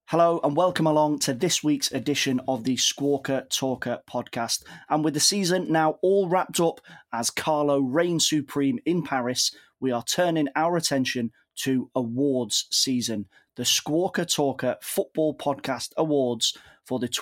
Hello and welcome along to this week's edition of the Squawka Talker podcast. And with the season now all wrapped up as Carlo reigns supreme in Paris, we are turning our attention to awards season. The Squawka Talker Football Podcast Awards for the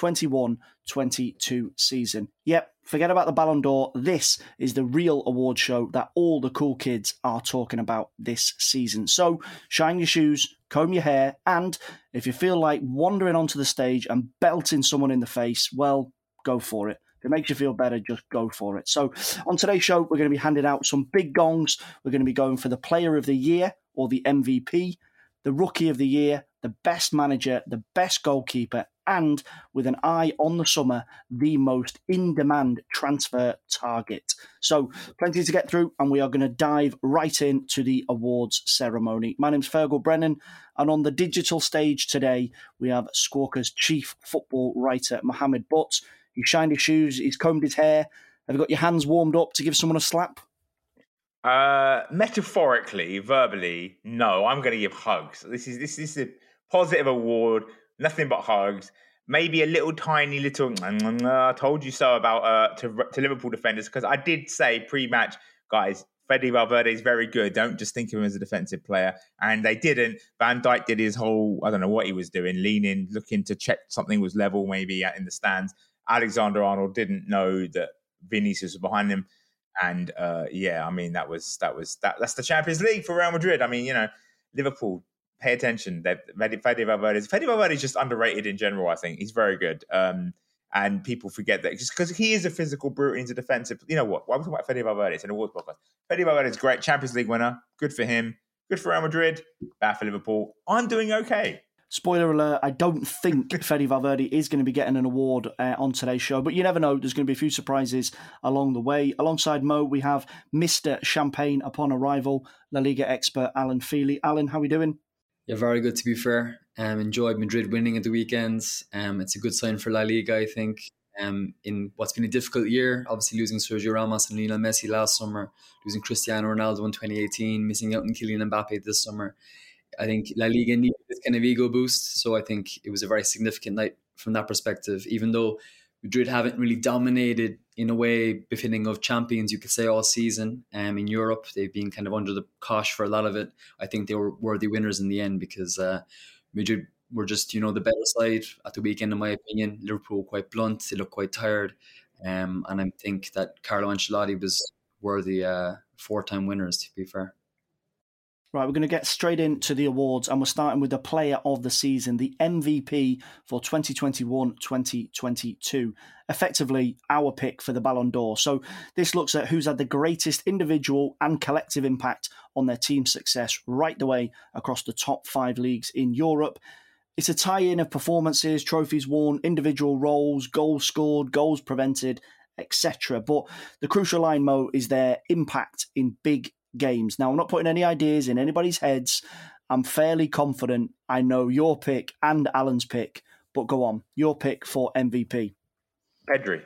2021-22 season. Yep, forget about the Ballon d'Or. This is the real award show that all the cool kids are talking about this season. So shine your shoes, comb your hair, and if you feel like wandering onto the stage and belting someone in the face, well, go for it. If it makes you feel better, just go for it. So on today's show, we're going to be handing out some big gongs. We're going to be going for the Player of the Year, or the MVP, the Rookie of the Year, the Best Manager, the Best Goalkeeper, and with an eye on the summer, the most in-demand transfer target. So plenty to get through, and we are going to dive right into the awards ceremony. My name's Fergal Brennan, and on the digital stage today, we have Squawka's chief football writer, Mohammed Butt. He's shined his shoes, he's combed his hair. Have you got your hands warmed up to give someone a slap? Metaphorically, verbally, no. I'm going to give hugs. This is a positive award. Nothing but hugs. Maybe a little tiny little told you so about to Liverpool defenders, because I did say pre-match, guys, Fede Valverde is very good. Don't just think of him as a defensive player. And they didn't. Van Dijk did his whole, I don't know what he was doing, leaning, looking to check something was level maybe in the stands. Alexander-Arnold didn't know that Vinicius was behind him. And I mean, that's the Champions League for Real Madrid. I mean, Liverpool, pay attention. Fede Valverde is just underrated in general, I think. He's very good. And people forget that just because he is a physical brute, he's a defensive. You know what? Why are we talking about Fede Valverde? It's an awards podcast. Fede Valverde is great. Champions League winner. Good for him. Good for Real Madrid. Bad for Liverpool. I'm doing okay. Spoiler alert, I don't think Fede Valverde is going to be getting an award on today's show, but you never know. There's going to be a few surprises along the way. Alongside Mo, we have Mr. Champagne upon arrival, La Liga expert Alan Feely. Alan, how are we doing? Yeah, very good, to be fair. Enjoyed Madrid winning at the weekends. It's a good sign for La Liga, I think. In what's been a difficult year, obviously losing Sergio Ramos and Lionel Messi last summer, losing Cristiano Ronaldo in 2018, missing out on Kylian Mbappe this summer. I think La Liga needed this kind of ego boost, so I think it was a very significant night from that perspective. Even though Madrid haven't really dominated in a way befitting of champions, you could say, all season. In Europe, they've been kind of under the cosh for a lot of it. I think they were worthy winners in the end because Madrid were just, the better side at the weekend, in my opinion. Liverpool quite blunt, they looked quite tired. And I think that Carlo Ancelotti was worthy four-time winners, to be fair. Right, we're going to get straight into the awards, and we're starting with the player of the season, the MVP for 2021-2022, effectively our pick for the Ballon d'Or. So this looks at who's had the greatest individual and collective impact on their team's success right the way across the top 5 leagues in Europe. It's a tie-in of performances, trophies won, individual roles, goals scored, goals prevented, etc. But the crucial line, Mo, is their impact in big games. Now, I'm not putting any ideas in anybody's heads. I'm fairly confident I know your pick and Alan's pick, but go on. Your pick for MVP. Pedri.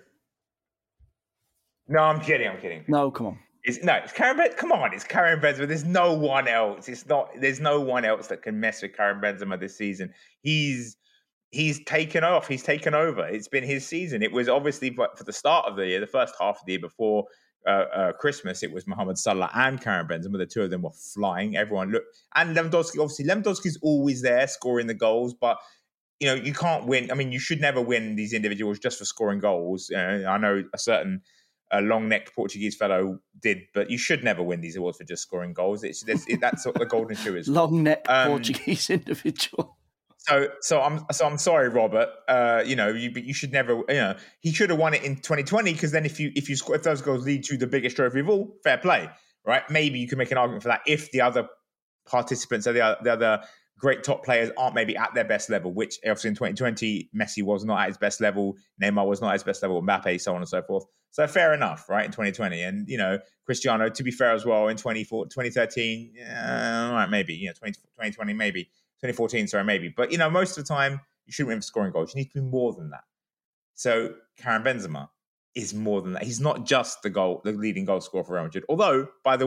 No, I'm kidding. No, come on. It's Karim Benzema. Come on, it's Karim Benzema. There's no one else. There's no one else that can mess with Karim Benzema this season. He's taken off. He's taken over. It's been his season. It was obviously for the start of the year, the first half of the year before Christmas, it was Mohamed Salah and Karim Benzema. The two of them were flying. Everyone looked, and Lewandowski. Obviously, Lewandowski's always there scoring the goals, but you can't win. I mean, you should never win these individuals just for scoring goals. I know a certain long-necked Portuguese fellow did, but you should never win these awards for just scoring goals. That's what the golden shoe is. Long-necked Portuguese individual. So I'm sorry, Robert. You should never. He should have won it in 2020 because then if those goals lead to the biggest trophy of all, fair play, right? Maybe you can make an argument for that if the other participants, or the other great top players, aren't maybe at their best level. Which obviously in 2020, Messi was not at his best level, Neymar was not at his best level, Mbappe, so on and so forth. So fair enough, right? In 2020, and Cristiano, to be fair as well, in 2013, all right, maybe 2020, maybe. 2014, sorry, maybe. But, most of the time, you shouldn't win for scoring goals. You need to be more than that. So, Karim Benzema is more than that. He's not just the leading goal scorer for Real Madrid. Although, by the way,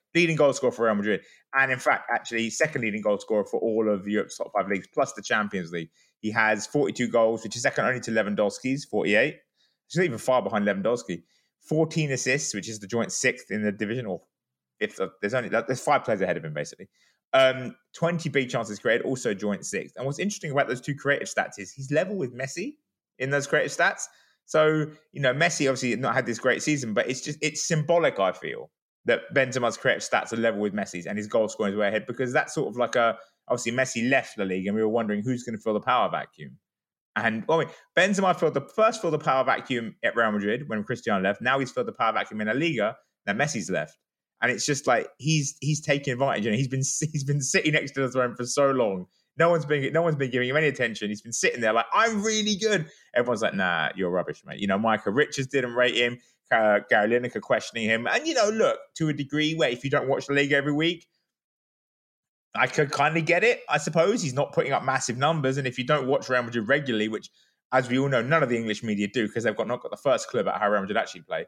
leading goal scorer for Real Madrid. And in fact, actually, second leading goal scorer for all of Europe's top 5 leagues, plus the Champions League. He has 42 goals, which is second only to Lewandowski's, 48. He's not even far behind Lewandowski. 14 assists, which is the joint 6th in the division, or 5th. There's 5 players ahead of him, basically. 20 big chances created, also joint 6th. And what's interesting about those two creative stats is he's level with Messi in those creative stats. So, Messi obviously not had this great season, but it's symbolic, I feel, that Benzema's creative stats are level with Messi's and his goal scoring is way ahead, because that's sort of like obviously Messi left La Liga and we were wondering who's going to fill the power vacuum. And Benzema filled the power vacuum at Real Madrid when Cristiano left. Now he's filled the power vacuum in La Liga. Now Messi's left, and it's just like he's taking advantage. And he's been sitting next to the throne for so long. No one's been giving him any attention. He's been sitting there like, I'm really good. Everyone's like, nah, you're rubbish, mate. Micah Richards didn't rate him. Gary Lineker questioning him. And, look, to a degree where if you don't watch the league every week, I could kind of get it, I suppose. He's not putting up massive numbers. And if you don't watch Real Madrid regularly, which, as we all know, none of the English media do because they've not got the first clue about how Real Madrid actually play.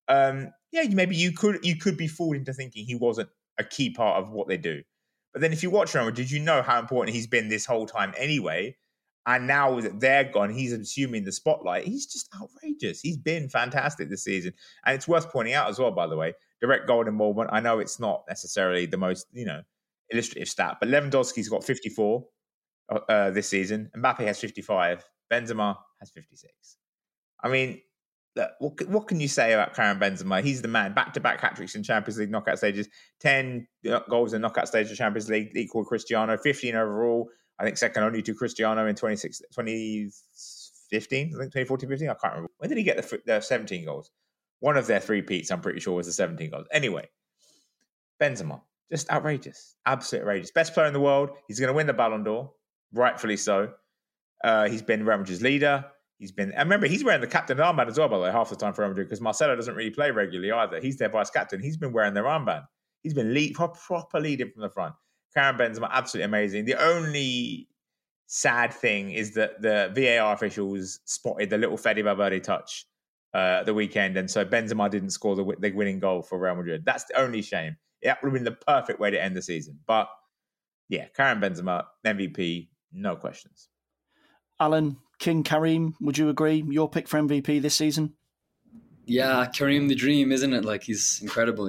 Maybe you could be fooled into thinking he wasn't a key part of what they do. But then if you watch Real Madrid, you know how important he's been this whole time anyway. And now that they're gone, he's assuming the spotlight. He's just outrageous. He's been fantastic this season. And it's worth pointing out as well, by the way, direct golden moment. I know it's not necessarily the most, illustrative stat, but Lewandowski's got 54 this season. Mbappe has 55. Benzema has 56. I mean, what can you say about Karim Benzema? He's the man. Back-to-back hat-tricks in Champions League knockout stages. 10 goals in knockout stage of Champions League, equal Cristiano. 15 overall. I think second only to Cristiano in 2015. I think 2014, 15. I can't remember. When did he get the 17 goals? One of their 3-peats, I'm pretty sure, was the 17 goals. Anyway, Benzema, just outrageous. Absolutely outrageous. Best player in the world. He's going to win the Ballon d'Or. Rightfully so. He's been Real Madrid's leader. And remember, he's wearing the captain armband as well, by the way, half the time for Real Madrid, because Marcelo doesn't really play regularly either. He's their vice captain. He's been wearing their armband. He's been proper leading from the front. Karim Benzema, absolutely amazing. The only sad thing is that the VAR officials spotted the little Fede Valverde touch the weekend, and so Benzema didn't score the winning goal for Real Madrid. That's the only shame. That would have been the perfect way to end the season. But yeah, Karim Benzema, MVP, no questions. Alan, King Karim, would you agree? Your pick for MVP this season? Yeah, Karim the dream, isn't it? Like, he's incredible,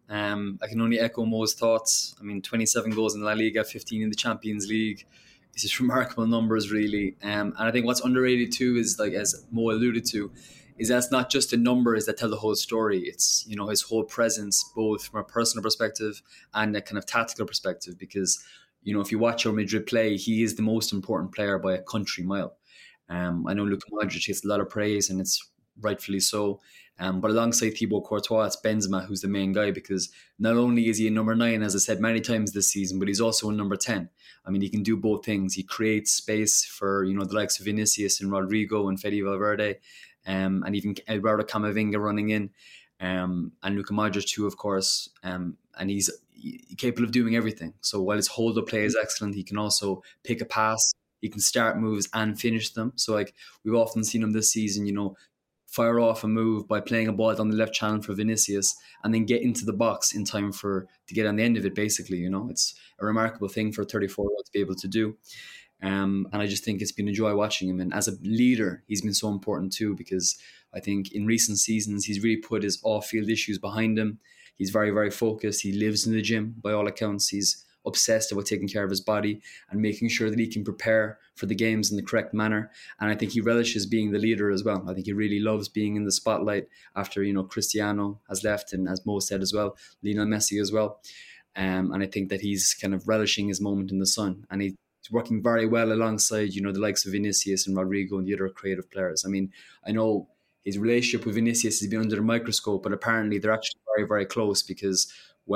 I can only echo Mo's thoughts. I mean, 27 goals in La Liga, 15 in the Champions League. It's just remarkable numbers, really. And I think what's underrated too is, like, as Mo alluded to, is that's not just the numbers that tell the whole story. It's, his whole presence, both from a personal perspective and a kind of tactical perspective. Because, if you watch Real Madrid play, he is the most important player by a country mile. I know Luka Modric gets a lot of praise, and it's rightfully so. But alongside Thibaut Courtois, it's Benzema who's the main guy, because not only is he a number 9, as I said many times this season, but he's also a number 10. I mean, he can do both things. He creates space for, the likes of Vinicius and Rodrigo and Fede Valverde, and even Eduardo Camavinga running in, and Luka Modric too, of course. And he's capable of doing everything. So while his hold-up play is excellent, he can also pick a pass. He can start moves and finish them. So, like, we've often seen him this season, fire off a move by playing a ball down the left channel for Vinicius and then get into the box in time to get on the end of it, basically. It's a remarkable thing for a 34-year-old to be able to do. And I just think it's been a joy watching him. And as a leader, he's been so important too, because I think in recent seasons, he's really put his off-field issues behind him. He's very, very focused. He lives in the gym, by all accounts. He's obsessed about taking care of his body and making sure that he can prepare for the games in the correct manner. And I think he relishes being the leader as well. I think he really loves being in the spotlight after, Cristiano has left, and as Mo said as well, Lionel Messi as well. And I think that he's kind of relishing his moment in the sun. And he's working very well alongside, the likes of Vinicius and Rodrigo and the other creative players. I mean, I know his relationship with Vinicius has been under the microscope, but apparently they're actually very, very close, because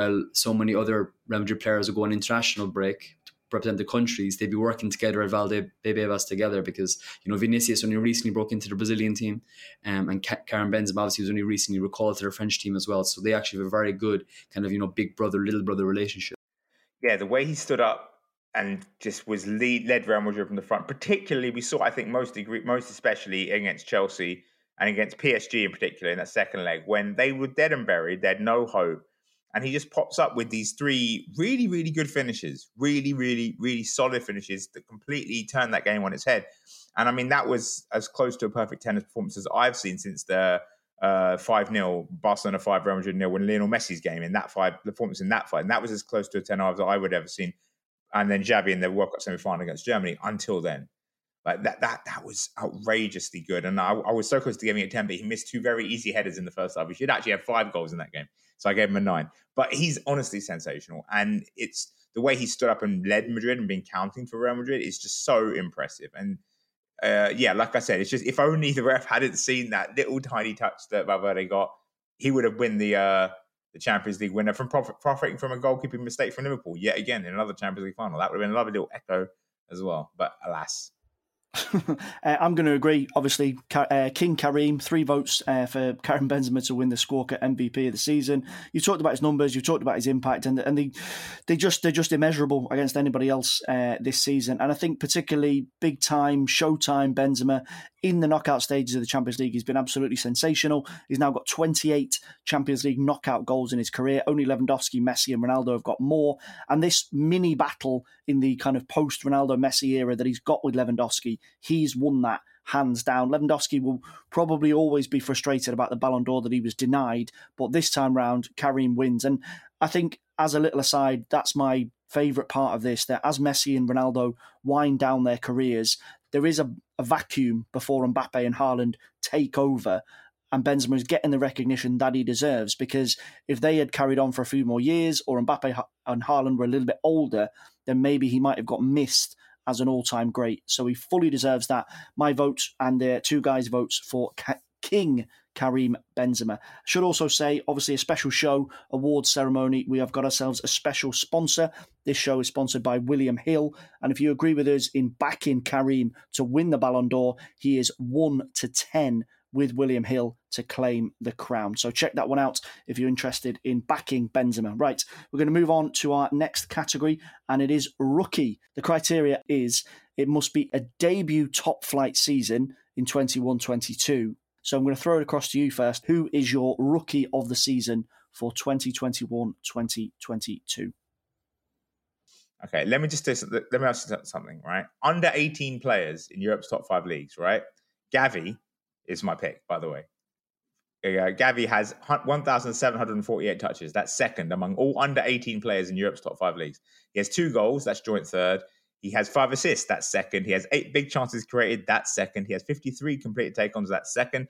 so many other Real Madrid players will go on international break to represent the countries, they'd be working together at Valdebebas together, because, Vinicius only recently broke into the Brazilian team, and Karim Benzema obviously was only recently recalled to their French team as well. So they actually have a very good kind of, big brother, little brother relationship. Yeah, the way he stood up and just was led Real Madrid from the front, particularly we saw, I think, most especially against Chelsea and against PSG in particular in that second leg, when they were dead and buried, they had no hope. And he just pops up with these 3 really, really good finishes, really, really, really solid finishes that completely turn that game on its head. And I mean, that was as close to a perfect tennis performance as I've seen since the 5-0 Barcelona 5 Real Madrid 0 when Lionel Messi's game in that the performance in that fight. And that was as close to a 10-0 as I would have ever seen. And then Xavi in the World Cup semi-final against Germany until then. Like that was outrageously good. And I was so close to giving it 10, but he missed 2 very easy headers in the first half. He should actually have 5 goals in that game. So I gave him a 9. But he's honestly sensational. And it's the way he stood up and led Madrid and been counting for Real Madrid is just so impressive. And like I said, it's just if only the ref hadn't seen that little tiny touch that Valverde got, he would have won the Champions League winner from profiting from a goalkeeping mistake from Liverpool yet again in another Champions League final. That would have been a lovely little echo as well. But alas. I'm going to agree. Obviously, King Karim, 3 votes for Karim Benzema to win the Squawka MVP of the season. You talked about his numbers, you talked about his impact, and they're just immeasurable against anybody else this season. And I think particularly big time, showtime Benzema in the knockout stages of the Champions League, he's been absolutely sensational. He's now got 28 Champions League knockout goals in his career. Only Lewandowski, Messi, and Ronaldo have got more. And this mini battle in the kind of post-Ronaldo Messi era that he's got with Lewandowski, he's won that hands down. Lewandowski will probably always be frustrated about the Ballon d'Or that he was denied, but this time round, Karim wins. And I think, as a little aside, that's my favourite part of this, that as Messi and Ronaldo wind down their careers, there is a vacuum before Mbappe and Haaland take over, and Benzema is getting the recognition that he deserves, because if they had carried on for a few more years, or Mbappe and Haaland were a little bit older, then maybe he might have got missed as an all-time great. So he fully deserves that. My vote and the 2 guys' votes for King Karim Benzema. I should also say, obviously, a special show, awards ceremony. We have got ourselves a special sponsor. This show is sponsored by William Hill. And if you agree with us in backing Karim to win the Ballon d'Or, he is 1-10 with William Hill to claim the crown. So check that one out if you're interested in backing Benzema. Right, we're going to move on to our next category, and it is rookie. The criteria is it must be a debut top flight season in 21-22. So I'm going to throw it across to you first. Who is your rookie of the season for 2021-2022? Okay, let me ask you something, right? Under 18 players in Europe's top 5 leagues, right? Gavi is my pick, by the way. Gavi has 1,748 touches. That's second among all under 18 players in Europe's top 5 leagues. He has 2 goals. That's joint third. He has 5 assists. That's second. He has 8 big chances created. That's second. He has 53 completed take-ons. That's second.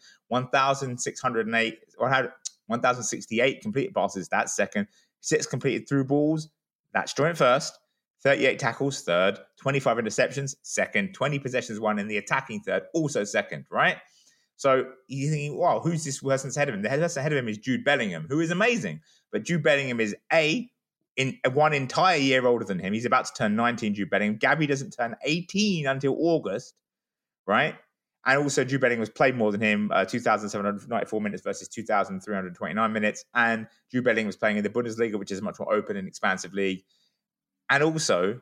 1,068 completed passes. That's second. 6 completed through balls. That's joint first. 38 tackles, third. 25 interceptions, second. 20 possessions won in the attacking third, also second, right? So you think, wow, who's this person ahead of him? The person ahead of him is Jude Bellingham, who is amazing. But Jude Bellingham is in 1 entire year older than him. He's about to turn 19, Jude Bellingham. Gavi doesn't turn 18 until August, right? And also Jude Bellingham has played more than him, 2,794 minutes versus 2,329 minutes. And Jude Bellingham was playing in the Bundesliga, which is a much more open and expansive league. And also,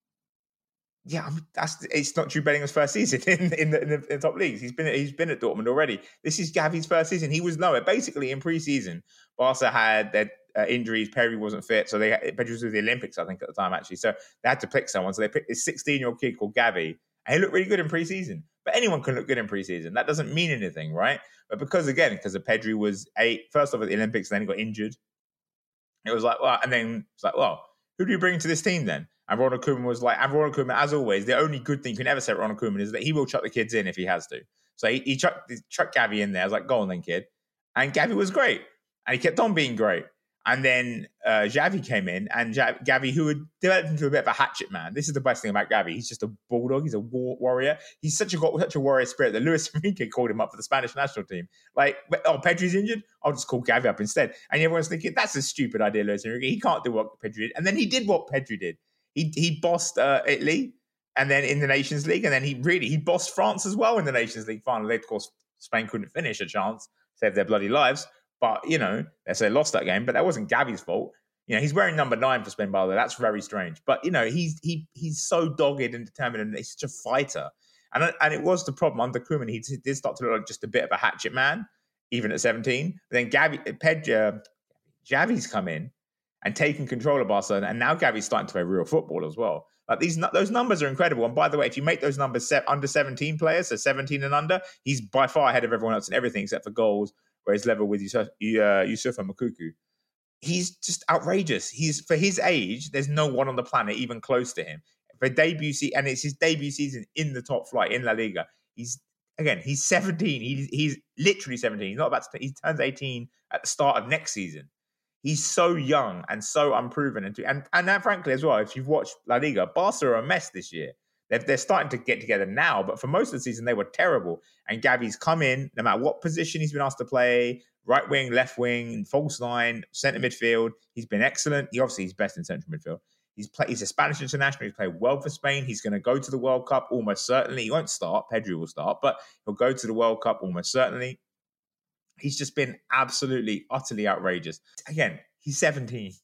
it's not Jude Bellingham's first season in the top leagues. He's been at Dortmund already. This is Gavi's first season. He was lower. Basically, in pre-season, Barca had their injuries. Pedri wasn't fit, so Pedri was with the Olympics, I think, at the time, actually. So they had to pick someone. So they picked this 16-year-old kid called Gavi, and he looked really good in pre-season. But anyone can look good in pre-season. That doesn't mean anything, right? But because Pedri was first off at the Olympics, then he got injured. It was like, well, and then it's like, well, who do you bring to this team then? And Ronald Koeman was like, and Ronald Koeman, as always, the only good thing you can ever say Ronald Koeman is that he will chuck the kids in if he has to. So he chucked Gavi in there. I was like, go on then, kid. And Gavi was great. And he kept on being great. And then Xavi came in, and Gavi, who had developed into a bit of a hatchet man. This is the best thing about Gavi. He's just a bulldog. He's a warrior. He's such a warrior spirit that Luis Enrique called him up for the Spanish national team. Like, Pedri's injured? I'll just call Gavi up instead. And everyone's thinking, that's a stupid idea, Luis Enrique. He can't do what Pedri did. And then he did what Pedri did. He bossed Italy, and then in the Nations League, and then he bossed France as well in the Nations League final. Of course, Spain couldn't finish a chance, save their bloody lives. But, they lost that game, but that wasn't Gavi's fault. He's wearing number 9 for Spain, by the way. That's very strange. But, he's so dogged and determined, and he's such a fighter. And it was the problem under Koeman. He did start to look like just a bit of a hatchet man, even at 17. But then Xavi's come in, and taking control of Barcelona. And now Gavi's starting to play real football as well. Like those numbers are incredible. And by the way, if you make those numbers under 17 players, so 17 and under, he's by far ahead of everyone else in everything except for goals, where he's level with Youssoufa Moukoko. He's just outrageous. For his age, there's no one on the planet even close to him. For debut season, and it's his debut season in the top flight in La Liga. He's 17. He's literally 17. He's not about to. He turns 18 at the start of next season. He's so young and so unproven, and frankly as well, if you've watched La Liga, Barca are a mess this year. They're starting to get together now, but for most of the season they were terrible. And Gavi's come in, no matter what position he's been asked to play, right wing, left wing, false line, centre midfield. He's been excellent. He's best in central midfield. He's a Spanish international. He's played well for Spain. He's going to go to the World Cup almost certainly. He won't start. Pedri will start, but he'll go to the World Cup almost certainly. He's just been absolutely, utterly outrageous. Again, he's 17.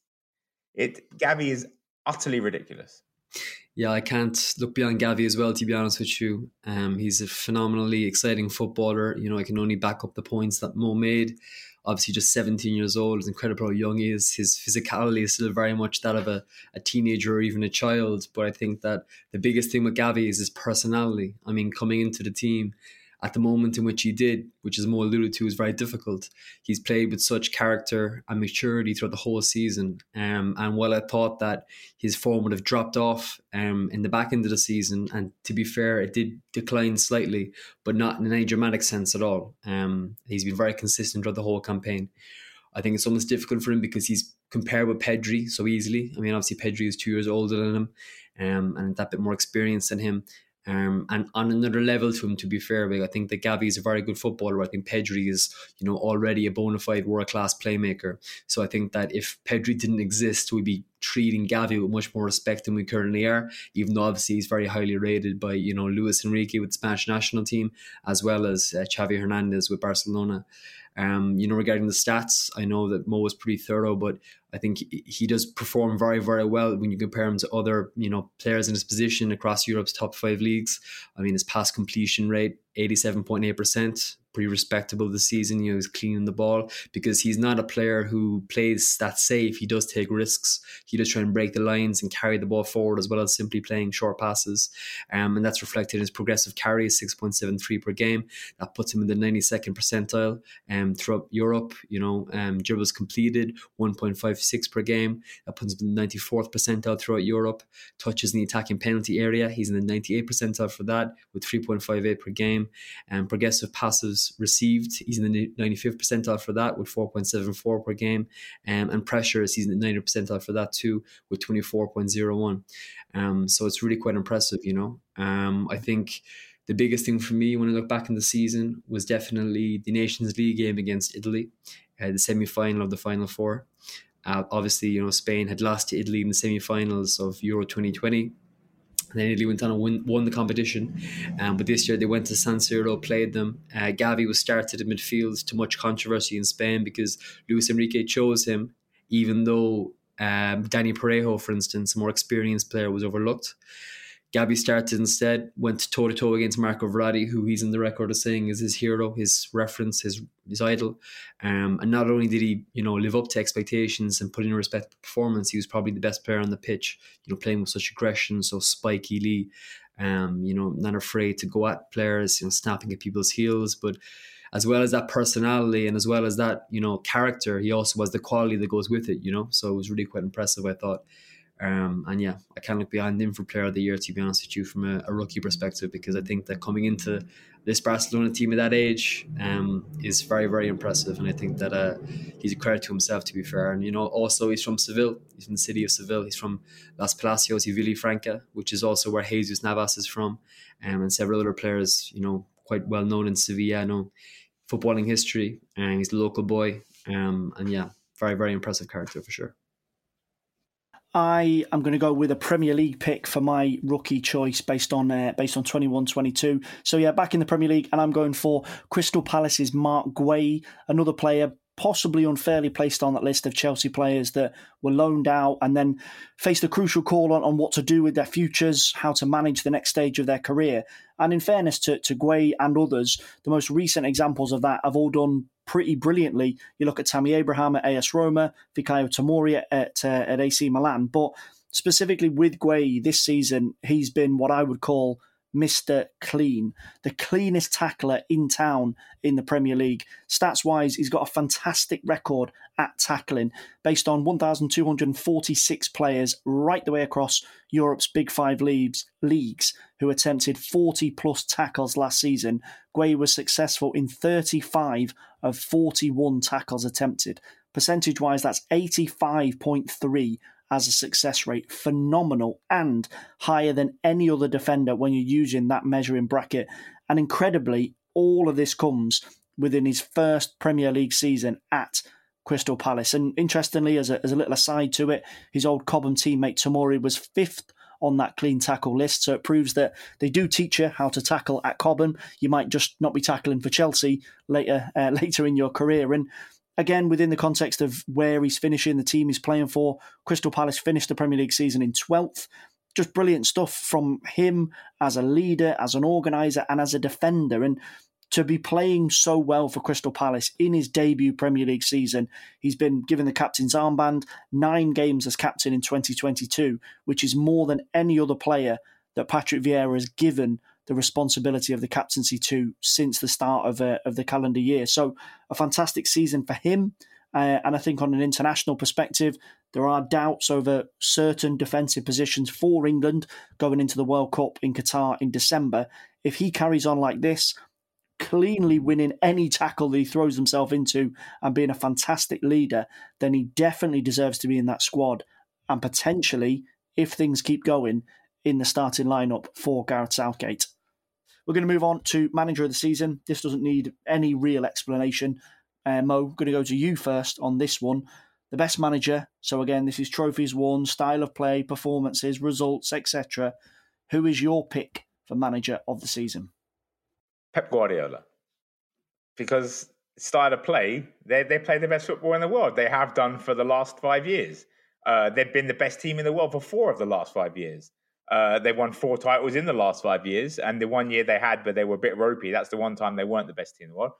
Gavi is utterly ridiculous. Yeah, I can't look beyond Gavi as well, to be honest with you. He's a phenomenally exciting footballer. I can only back up the points that Mo made. Obviously, just 17 years old. It's incredible how young he is. His physicality is still very much that of a teenager or even a child. But I think that the biggest thing with Gavi is his personality. I mean, coming into the team at the moment in which he did, which as Mo alluded to, is very difficult. He's played with such character and maturity throughout the whole season. And while I thought that his form would have dropped off in the back end of the season, and to be fair, it did decline slightly, but not in any dramatic sense at all. He's been very consistent throughout the whole campaign. I think it's almost difficult for him because he's compared with Pedri so easily. I mean, obviously Pedri is 2 years older than him and that bit more experience than him. And on another level to him, to be fair, I think that Gavi is a very good footballer. I think Pedri is, already a bona fide world-class playmaker. So I think that if Pedri didn't exist, we'd be treating Gavi with much more respect than we currently are, even though obviously he's very highly rated by, Luis Enrique with the Spanish national team, as well as Xavi Hernandez with Barcelona. Regarding the stats, I know that Mo was pretty thorough, but I think he does perform very, very well when you compare him to other, players in his position across Europe's top 5 leagues. I mean, his pass completion rate, 87.8%, pretty respectable this season. He's cleaning the ball because he's not a player who plays that safe. He does take risks. He does try and break the lines and carry the ball forward as well as simply playing short passes. And that's reflected in his progressive carries, 6.73 per game. That puts him in the 92nd percentile throughout Europe. Dribbles completed, 1.56 per game. That puts him in the 94th percentile throughout Europe. Touches in the attacking penalty area, he's in the 98th percentile for that with 3.58 per game. And progressive passes received, he's in the 95th percentile for that with 4.74 per game. And pressures, he's in the 90th percentile for that too with 24.01. So it's really quite impressive, I think the biggest thing for me when I look back in the season was definitely the Nations League game against Italy, the semi-final of the Final Four. Obviously, Spain had lost to Italy in the semi-finals of Euro 2020. And then Italy went on and won the competition. But this year they went to San Siro, played them. Gavi was started in midfield to much controversy in Spain because Luis Enrique chose him, even though Dani Parejo, for instance, a more experienced player, was overlooked. Gavi started instead, went toe-to-toe against Marco Verratti, who he's in the record of saying is his hero, his reference, his idol. And not only did he, live up to expectations and put in a respectable performance, he was probably the best player on the pitch, playing with such aggression, so spikily, not afraid to go at players, snapping at people's heels. But as well as that personality and as well as that, character, he also has the quality that goes with it, So it was really quite impressive, I thought. And yeah, I can't look behind him for player of the year, to be honest with you, from a rookie perspective, because I think that coming into this Barcelona team at that age is very, very impressive. And I think that he's a credit to himself, to be fair. And, also he's from Seville. He's from the city of Seville. He's from Las Palacios y Villafranca, which is also where Jesus Navas is from. And several other players, quite well known in Sevilla, footballing history. And he's a local boy. And yeah, very, very impressive character for sure. I am going to go with a Premier League pick for my rookie choice based on 21-22. So yeah, back in the Premier League, and I'm going for Crystal Palace's Mark Guehi, another player possibly unfairly placed on that list of Chelsea players that were loaned out and then faced a crucial call on what to do with their futures, how to manage the next stage of their career. And in fairness to Gueye and others, the most recent examples of that have all done pretty brilliantly. You look at Tammy Abraham at AS Roma, Fikayo Tomori at AC Milan, but specifically with Gueye this season, he's been what I would call Mr. Clean, the cleanest tackler in town in the Premier League. Stats-wise, he's got a fantastic record at tackling, based on 1,246 players right the way across Europe's Big Five leagues who attempted 40-plus tackles last season. Gueye was successful in 35 of 41 tackles attempted. Percentage-wise, that's 85.3 as a success rate. Phenomenal, and higher than any other defender when you're using that measuring bracket. And incredibly, all of this comes within his first Premier League season at Crystal Palace. And interestingly, as a little aside to it, his old Cobham teammate Tomori was 5th on that clean tackle list. So it proves that they do teach you how to tackle at Cobham. You might just not be tackling for Chelsea later in your career. And again, within the context of where he's finishing, the team he's playing for, Crystal Palace finished the Premier League season in 12th. Just brilliant stuff from him as a leader, as an organiser, and as a defender. And to be playing so well for Crystal Palace in his debut Premier League season, he's been given the captain's armband, 9 games as captain in 2022, which is more than any other player that Patrick Vieira has given the responsibility of the captaincy to since the start of the calendar year. So a fantastic season for him. And I think on an international perspective, there are doubts over certain defensive positions for England going into the World Cup in Qatar in December. If he carries on like this, cleanly winning any tackle that he throws himself into and being a fantastic leader, then he definitely deserves to be in that squad. And potentially, if things keep going, in the starting lineup for Gareth Southgate. We're going to move on to manager of the season. This doesn't need any real explanation. Mo, going to go to you first on this one. The best manager. So again, this is trophies won, style of play, performances, results, etc. Who is your pick for manager of the season? Pep Guardiola. Because style of play, they play the best football in the world. They have done for the last 5 years. They've been the best team in the world for 4 of the last 5 years. They won 4 titles in the last 5 years, and the 1 year they had, but they were a bit ropey. That's the one time they weren't the best team in the world,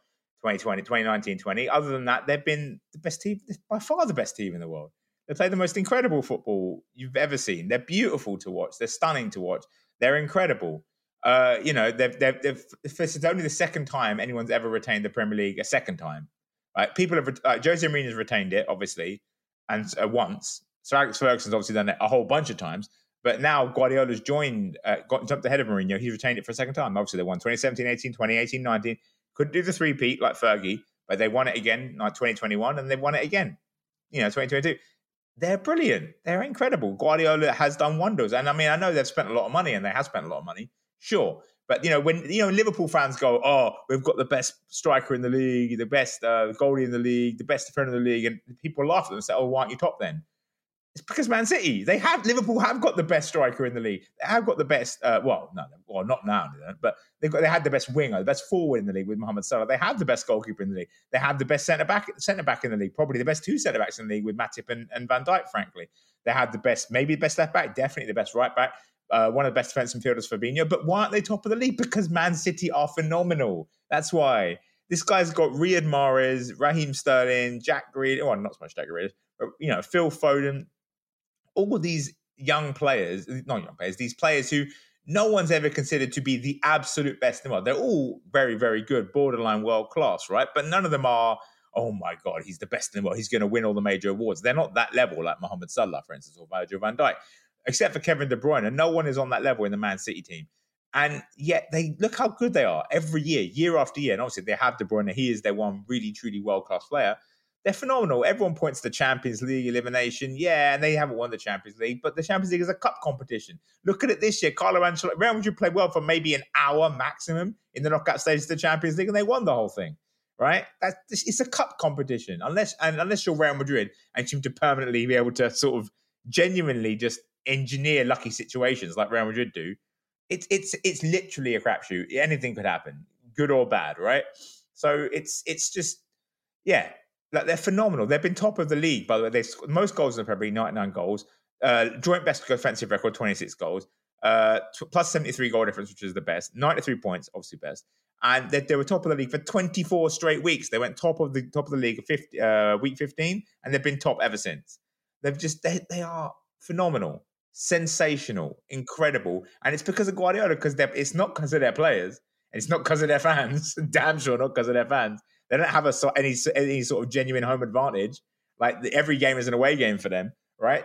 2019-20. Other than that, they've been the best team, by far the best team in the world. They play the most incredible football you've ever seen. They're beautiful to watch. They're stunning to watch. They're incredible. It's only the second time anyone's ever retained the Premier League a second time. Right? People have, Jose Mourinho's retained it, obviously, and once. Sir Alex Ferguson's obviously done it a whole bunch of times. But now Guardiola's jumped ahead of Mourinho. He's retained it for a second time. Obviously, they won 2017-18, 2018-19. Couldn't do the three-peat like Fergie, but they won it again like 2021, and they won it again, 2022. They're brilliant. They're incredible. Guardiola has done wonders. And I mean, I know they've spent a lot of money, and they have spent a lot of money, sure. But, when Liverpool fans go, oh, we've got the best striker in the league, the best goalie in the league, the best defender in the league, and people laugh at them and say, oh, why aren't you top then? It's because Man City, Liverpool have got the best striker in the league. They have got the best, not now, but they had the best winger, the best forward in the league with Mohamed Salah. They have the best goalkeeper in the league. They have the best centre back in the league, probably the best 2 centre backs in the league with Matip and Van Dijk, frankly. They had maybe the best left back, definitely the best right back, one of the best defensive midfielders, Fabinho. But why aren't they top of the league? Because Man City are phenomenal. That's why. This guy's got Riyad Mahrez, Raheem Sterling, Jack Grealish, well, not so much Jack Grealish, but, Phil Foden. All these these players who no one's ever considered to be the absolute best in the world. They're all very, very good, borderline world class, right? But none of them are, oh my God, he's the best in the world. He's going to win all the major awards. They're not that level like Mohamed Salah, for instance, or Virgil van Dijk, except for Kevin De Bruyne. And no one is on that level in the Man City team. And yet they look how good they are every year after year. And obviously they have De Bruyne. He is their one really, truly world-class player. They're phenomenal. Everyone points to Champions League elimination. Yeah, and they haven't won the Champions League, but the Champions League is a cup competition. Look at it this year. Carlo Ancelotti, Real Madrid played well for maybe an hour maximum in the knockout stages of the Champions League, and they won the whole thing, right? It's a cup competition. Unless you're Real Madrid and seem to permanently be able to sort of genuinely just engineer lucky situations like Real Madrid do, it's literally a crapshoot. Anything could happen, good or bad, right? So it's just, yeah. Like, they're phenomenal. They've been top of the league, by the way. They've scored most goals in the Premier League, 99 goals. Joint best offensive record, 26 goals. Plus 73 goal difference, which is the best. 93 points, obviously best. And they were top of the league for 24 straight weeks. They went top of the league week 15, and they've been top ever since. They are phenomenal, sensational, incredible, and it's because of Guardiola. Because it's not because of their players, and it's not because of their fans. Damn sure not because of their fans. They don't have any sort of genuine home advantage. Like, every game is an away game for them, right?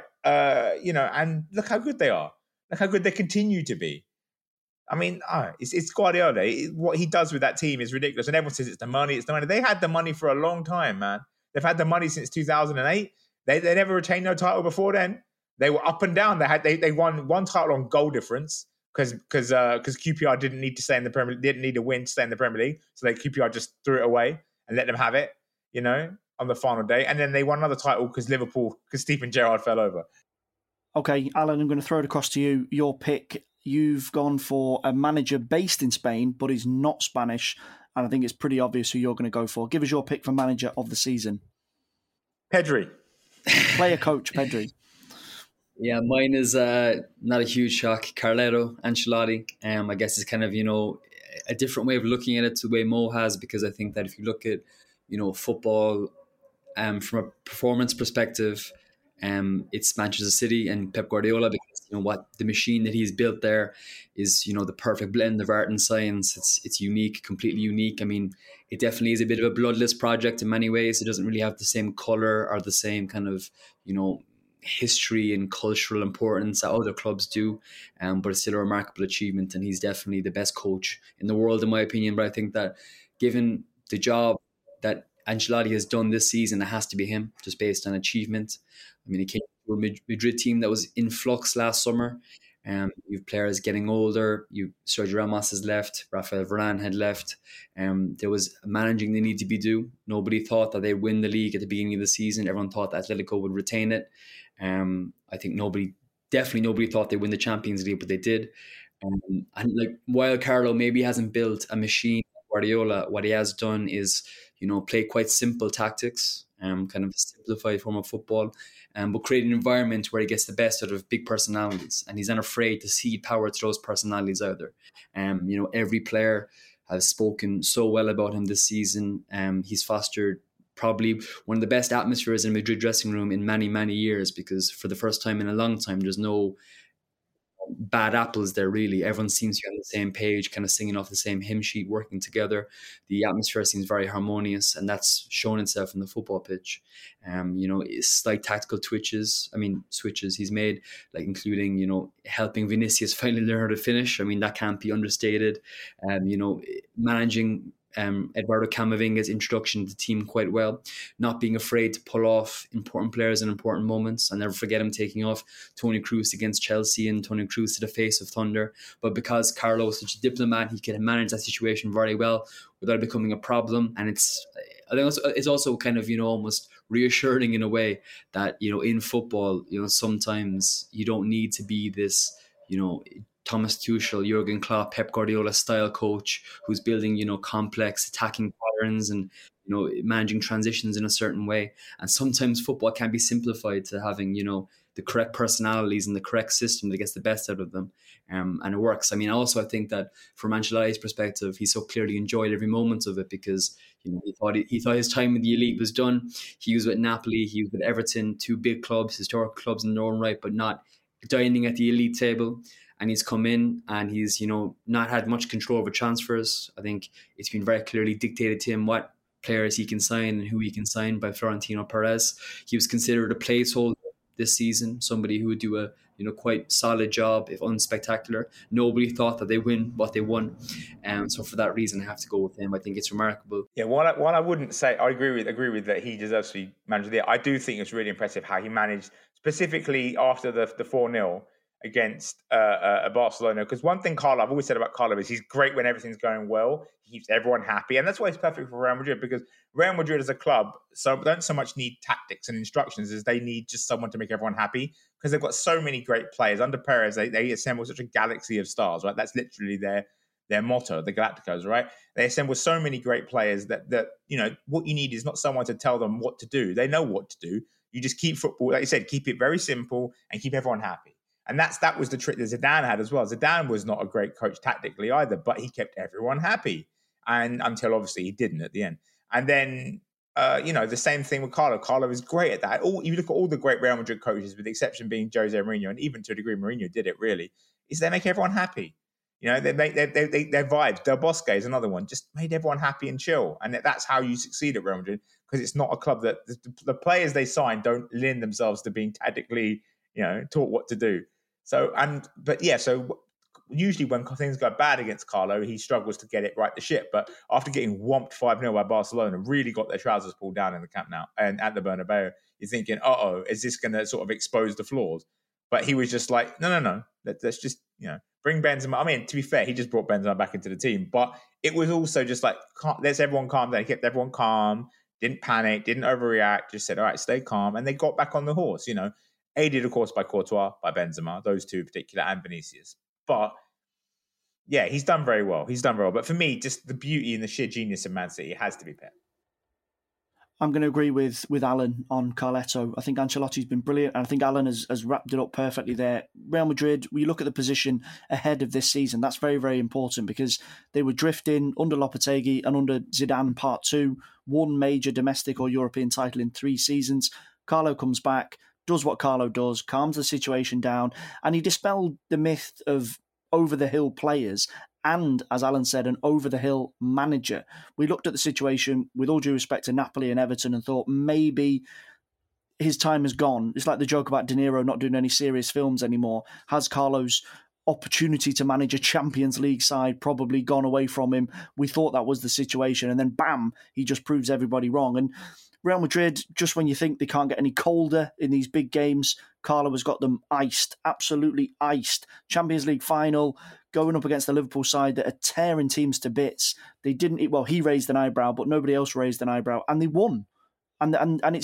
And look how good they are. Look how good they continue to be. I mean, it's Guardiola. What he does with that team is ridiculous. And everyone says it's the money. It's the money. They had the money for a long time, man. They've had the money since 2008. They never retained no title before then. They were up and down. They won one title on goal difference because QPR didn't need to stay in the Premier League, didn't need a win to stay in the Premier League. So QPR just threw it away and let them have it, on the final day. And then they won another title because Steven Gerrard fell over. Okay, Alan, I'm going to throw it across to you. Your pick. You've gone for a manager based in Spain, but he's not Spanish, and I think it's pretty obvious who you're going to go for. Give us your pick for manager of the season. Pedri. Player coach, Pedri. Yeah, mine is not a huge shock. Carlo Ancelotti. I guess it's kind of, a different way of looking at it to the way Mo has, because I think that if you look at, football from a performance perspective, it's Manchester City and Pep Guardiola, because what the machine that he's built there is the perfect blend of art and science. It's unique, completely unique. I mean, it definitely is a bit of a bloodless project in many ways. It doesn't really have the same color or the same kind of history and cultural importance that other clubs do, but it's still a remarkable achievement, and he's definitely the best coach in the world in my opinion. But I think that given the job that Ancelotti has done this season, it has to be him, just based on achievement. I mean, he came to a Madrid team that was in flux last summer. You've players getting older. Sergio Ramos has left. Rafael Varane had left. There was managing they need to be due. Nobody thought that they'd win the league at the beginning of the season. Everyone thought that Atletico would retain it. I think nobody thought they'd win the Champions League, but they did. And while Carlo maybe hasn't built a machine, Guardiola, what he has done is, play quite simple tactics, kind of a simplified form of football, but create an environment where he gets the best out of big personalities, and he's not afraid to cede power to those personalities either. Every player has spoken so well about him this season. He's fostered probably one of the best atmospheres in a Madrid dressing room in many, many years, because for the first time in a long time, there's no bad apples there, really. Everyone seems to be on the same page, kind of singing off the same hymn sheet, working together. The atmosphere seems very harmonious, and that's shown itself in the football pitch. Slight tactical switches he's made, like including, helping Vinicius finally learn how to finish. I mean, that can't be understated. Managing Eduardo Camavinga's introduction to the team quite well, not being afraid to pull off important players in important moments. I'll never forget him taking off Toni Kroos against Chelsea and Toni Kroos to the face of thunder. But because Carlo was such a diplomat, he could manage that situation very well without it becoming a problem. And I think it's also kind of, almost reassuring in a way that, in football, sometimes you don't need to be this, Thomas Tuchel, Jurgen Klopp, Pep Guardiola style coach who's building, complex attacking patterns and, managing transitions in a certain way. And sometimes football can be simplified to having, the correct personalities and the correct system that gets the best out of them. And it works. I mean, also, I think that from Ancelotti's perspective, he so clearly enjoyed every moment of it, because, he thought his time with the elite was done. He was with Napoli, he was with Everton, two big clubs, historic clubs in their own right, but not dining at the elite table. And he's come in and he's, not had much control over transfers. I think it's been very clearly dictated to him what players he can sign and who he can sign by Florentino Perez. He was considered a placeholder this season, somebody who would do a quite solid job, if unspectacular. Nobody thought that they win what they won. So for that reason, I have to go with him. I think it's remarkable. Yeah, while I wouldn't say I agree with that he deserves to be manager there, I do think it's really impressive how he managed, specifically after the 4-0 against Barcelona. Because one thing I've always said about Carlo is he's great when everything's going well. He keeps everyone happy. And that's why he's perfect for Real Madrid, because Real Madrid as a club don't so much need tactics and instructions as they need just someone to make everyone happy, because they've got so many great players. Under Perez, they assemble such a galaxy of stars, right? That's literally their motto, the Galacticos, right? They assemble so many great players that what you need is not someone to tell them what to do. They know what to do. You just keep football, like you said, keep it very simple and keep everyone happy. And that was the trick that Zidane had as well. Zidane was not a great coach tactically either, but he kept everyone happy. And until obviously he didn't at the end. And then, the same thing with Carlo. Carlo is great at that. You look at all the great Real Madrid coaches, with the exception being Jose Mourinho, and even to a degree Mourinho did it really, is they make everyone happy. They make their vibes. Del Bosque is another one, just made everyone happy and chill. And that's how you succeed at Real Madrid, because it's not a club that the players they sign don't lend themselves to being tactically, taught what to do. So usually when things go bad against Carlo, he struggles to get it right the ship. But after getting whomped 5-0 by Barcelona, really got their trousers pulled down in the Camp Nou and at the Bernabeu, you're thinking, is this going to sort of expose the flaws? But he was just like, no. Let's just, bring Benzema. I mean, to be fair, he just brought Benzema back into the team. But it was also just like, let's everyone calm down. He kept everyone calm, didn't panic, didn't overreact, just said, all right, stay calm. And they got back on the horse, aided, of course, by Courtois, by Benzema, those two in particular, and Vinicius. But yeah, he's done very well. But for me, just the beauty and the sheer genius of Man City has to be Pep. I'm going to agree with Alan on Carletto. I think Ancelotti's been brilliant, and I think Alan has wrapped it up perfectly there. Real Madrid, when you look at the position ahead of this season, that's very, very important, because they were drifting under Lopetegui and under Zidane Part 2, one major domestic or European title in 3 seasons. Carlo comes back, does what Carlo does, calms the situation down, and he dispelled the myth of over-the-hill players and, as Alan said, an over-the-hill manager. We looked at the situation, with all due respect to Napoli and Everton, and thought maybe his time is gone. It's like the joke about De Niro not doing any serious films anymore. Has Carlo's opportunity to manage a Champions League side probably gone away from him? We thought that was the situation, and then bam, he just proves everybody wrong. And Real Madrid, just when you think they can't get any colder in these big games, Carlo has got them iced, absolutely iced. Champions League final, going up against the Liverpool side that are tearing teams to bits. They didn't, well, he raised an eyebrow, but nobody else raised an eyebrow, and they won. And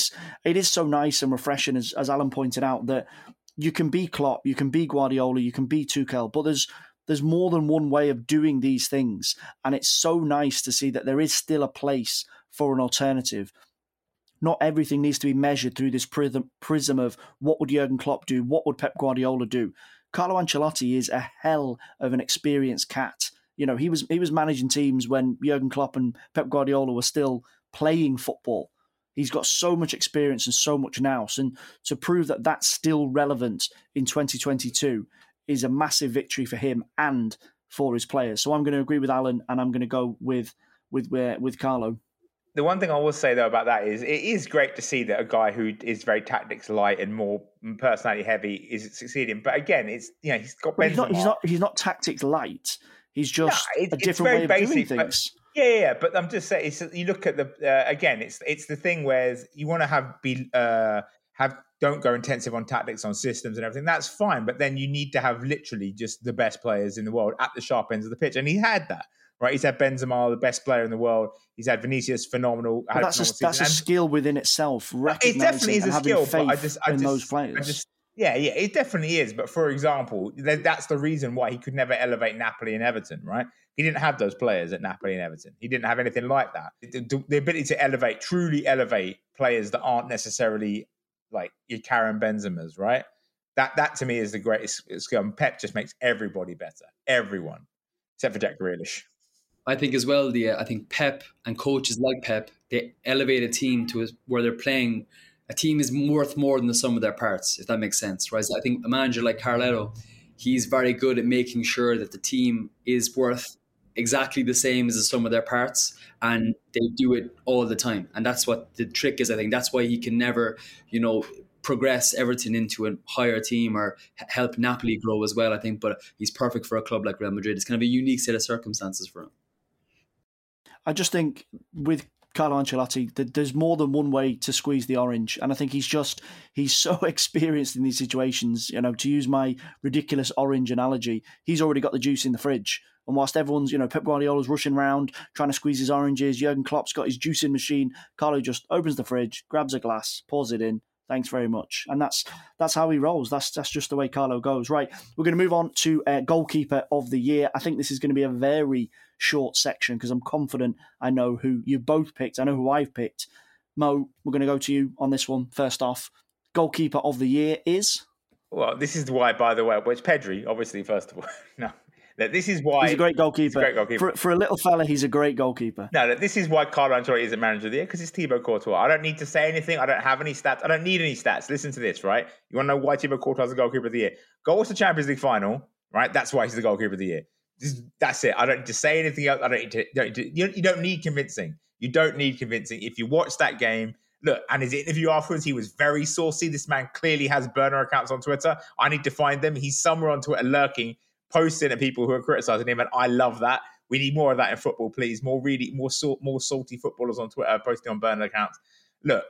it is so nice and refreshing, as Alan pointed out, that you can be Klopp, you can be Guardiola, you can be Tuchel, but there's more than one way of doing these things, and it's so nice to see that there is still a place for an alternative. Not everything needs to be measured through this prism of what would Jurgen Klopp do, what would Pep Guardiola do. Carlo Ancelotti is a hell of an experienced cat. He was managing teams when Jurgen Klopp and Pep Guardiola were still playing football. He's got so much experience and so much nous, and to prove that that's still relevant in 2022 is a massive victory for him and for his players. So I'm going to agree with Alan, and I'm going to go with Carlo. The one thing I will say, though, about that is it is great to see that a guy who is very tactics light and more personality heavy is succeeding. But again, it's he's got Benzema. He's not tactics light. He's just a different way of doing things. Yeah. But I'm just saying, you look at the again, it's the thing where you want to don't go intensive on tactics, on systems and everything. That's fine, but then you need to have literally just the best players in the world at the sharp ends of the pitch, and he had that. Right, he's had Benzema, the best player in the world. He's had Vinicius, phenomenal. That's a skill within itself. It definitely is a skill, but I just those players. It definitely is. But for example, that's the reason why he could never elevate Napoli and Everton. Right, he didn't have those players at Napoli and Everton. He didn't have anything like that. The ability to truly elevate players that aren't necessarily like your Karim Benzema's. Right, that to me is the greatest skill. And Pep just makes everybody better, everyone except for Jack Grealish. I think as well, I think Pep and coaches like Pep, they elevate a team to where they're playing. A team is worth more than the sum of their parts, if that makes sense, right? So I think a manager like Carletto, he's very good at making sure that the team is worth exactly the same as the sum of their parts, and they do it all the time. And that's what the trick is, I think. That's why he can never, progress Everton into a higher team or help Napoli grow as well, I think. But he's perfect for a club like Real Madrid. It's kind of a unique set of circumstances for him. I just think with Carlo Ancelotti, there's more than one way to squeeze the orange. And I think he's so experienced in these situations. To use my ridiculous orange analogy, he's already got the juice in the fridge. And whilst everyone's, Pep Guardiola's rushing around, trying to squeeze his oranges, Jurgen Klopp's got his juicing machine, Carlo just opens the fridge, grabs a glass, pours it in, Thanks very much. And that's how he rolls. That's just the way Carlo goes. Right, we're going to move on to goalkeeper of the year. I think this is going to be a very short section because I'm confident I know who you both picked. I know who I've picked. Mo, we're going to go to you on this one. First off, goalkeeper of the year is... Well, this is why, by the way, well, it's Pedri, obviously, first of all. No, this is why... He's a great goalkeeper. For a little fella, he's a great goalkeeper. No, this is why Carlo Ancelotti isn't manager of the year, because it's Thibaut Courtois. I don't need to say anything. I don't have any stats. I don't need any stats. Listen to this, right? You want to know why Thibaut Courtois is the goalkeeper of the year? Go watch the Champions League final, right? That's why he's the goalkeeper of the year. That's it. I don't need to say anything else. You don't need convincing. You don't need convincing. If you watch that game... Look, and his interview afterwards, he was very saucy. This man clearly has burner accounts on Twitter. I need to find them. He's somewhere on Twitter lurking, posting at people who are criticising him, and I love that. We need more of that in football, please. More salty footballers on Twitter posting on burner accounts. Look,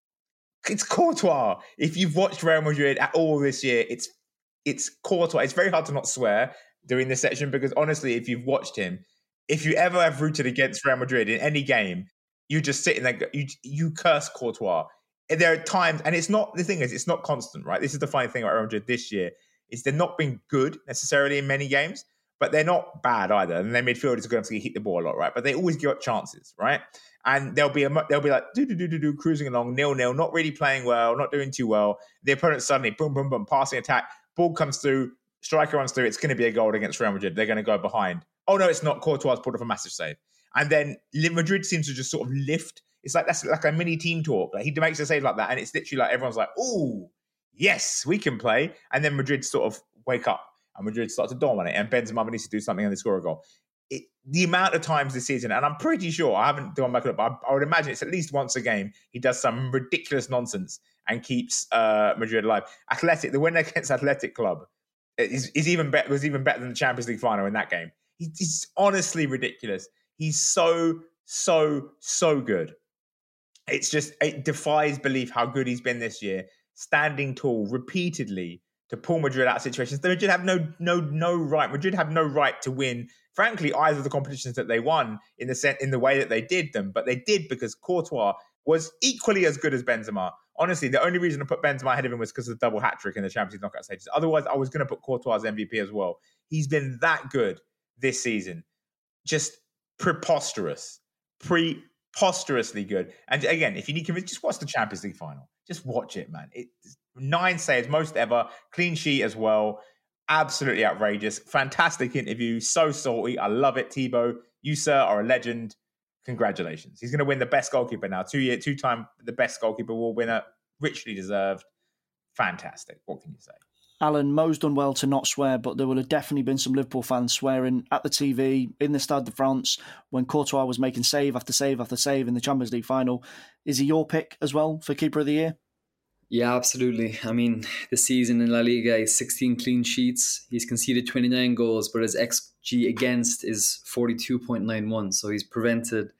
it's Courtois. If you've watched Real Madrid at all this year, it's Courtois. It's very hard to not swear during this section because honestly, if you've watched him, if you ever have rooted against Real Madrid in any game, you just sit in there, you curse Courtois. There are times, and it's not constant, right? This is the funny thing about Real Madrid this year, is they're not being good necessarily in many games, but they're not bad either. And their midfielders are going to hit the ball a lot, right? But they always get chances, right? And they'll be like cruising along, 0-0, not really playing well, not doing too well. The opponent suddenly, boom, boom, boom, passing attack, ball comes through, striker runs through, it's going to be a goal against Real Madrid. They're going to go behind. Oh no, it's not. Courtois pulled off a massive save. And then Madrid seems to just sort of lift. It's like that's like a mini team talk. Like he makes a save like that, and it's literally like everyone's like, "Oh, yes, we can play." And then Madrid sort of wake up, and Madrid start to dominate. And Benzema needs to do something, and they score a goal. The amount of times this season, and I'm pretty sure I haven't gone back up, but I would imagine it's at least once a game he does some ridiculous nonsense and keeps Madrid alive. The win against Athletic Club was even better than the Champions League final in that game. He's honestly ridiculous. He's so good. It defies belief how good he's been this year, standing tall repeatedly to pull Madrid out of situations. Madrid have no right. Madrid have no right to win, frankly, either of the competitions that they won in the way that they did them. But they did because Courtois was equally as good as Benzema. Honestly, the only reason I put Benzema ahead of him was because of the double hat-trick in the Champions League knockout stages. Otherwise, I was going to put Courtois as MVP as well. He's been that good this season. Just preposterously good. And again, if you need convincing, just watch the Champions League final. Just watch it, man. 9 saves, most ever, clean sheet as well. Absolutely outrageous. Fantastic interview. So salty. I love it, Thibaut. You, sir, are a legend. Congratulations. He's going to win the best goalkeeper now. 2-time the best goalkeeper award winner. Richly deserved. Fantastic. What can you say? Alan, Mo's done well to not swear, but there will have definitely been some Liverpool fans swearing at the TV in the Stade de France when Courtois was making save after save after save in the Champions League final. Is he your pick as well for Keeper of the Year? Yeah, absolutely. I mean, this season in La Liga, he's 16 clean sheets. He's conceded 29 goals, but his XG against is 42.91. So he's prevented,